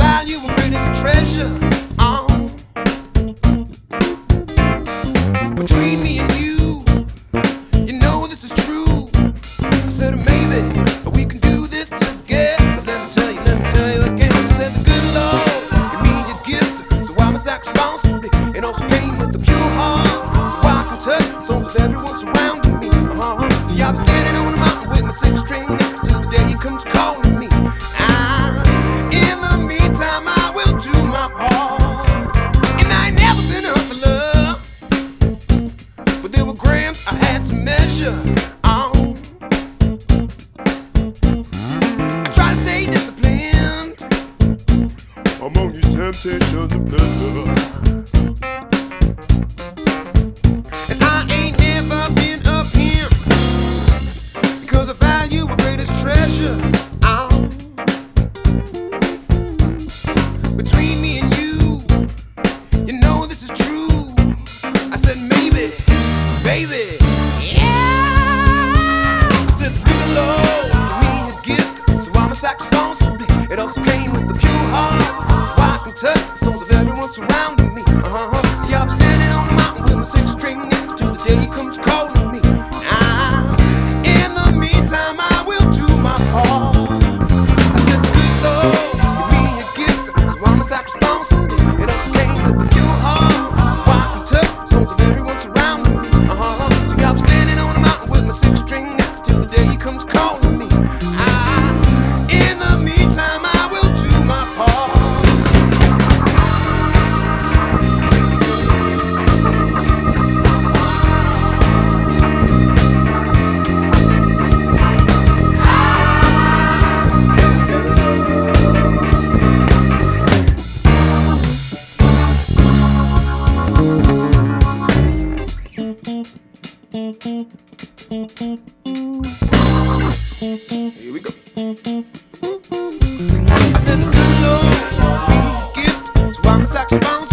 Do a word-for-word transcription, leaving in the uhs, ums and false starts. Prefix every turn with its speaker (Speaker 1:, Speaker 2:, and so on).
Speaker 1: value and greatest treasure. Oh. Between me and you, you know this is true. I said maybe we can do this together. Let me tell you, let me tell you again. I said the good Lord gave me a gift, so I must act responsibly. It also came with a pure heart, so I can touch the souls of everyone surrounding me. Uh-huh. See, I was standing on a mountain with my six string next till the day he comes calling me. Ah, in the meantime, I will do my part. And I ain't never been a hustler, but there were grams I had to measure. Oh. I try to stay disciplined among these temptations and pleasure. And I ain't never been a pimp, because I value a greatest treasure. Oh. Between me and you, you know this is true. I said maybe, baby, yeah. I said the good Lord gave me a gift, so I must act responsibly. It also came with a pure heart, so I can touch the souls of everyone surrounding me. Uh-huh. See, I'm standing on a mountain with my six string next till the day he comes calling me. Ah, in the meantime, I will do my part. I said the good Lord gave me a gift, so I must act responsibly. It also came with a pure heart, so I can touch the souls of everyone surrounding me. Uh-huh. See, I'm standing on a mountain with my six string next till the day he comes calling me. Ah, in the meantime, I will do my part. Here we go. I said the good Lord gave me a gift, so I must act responsible.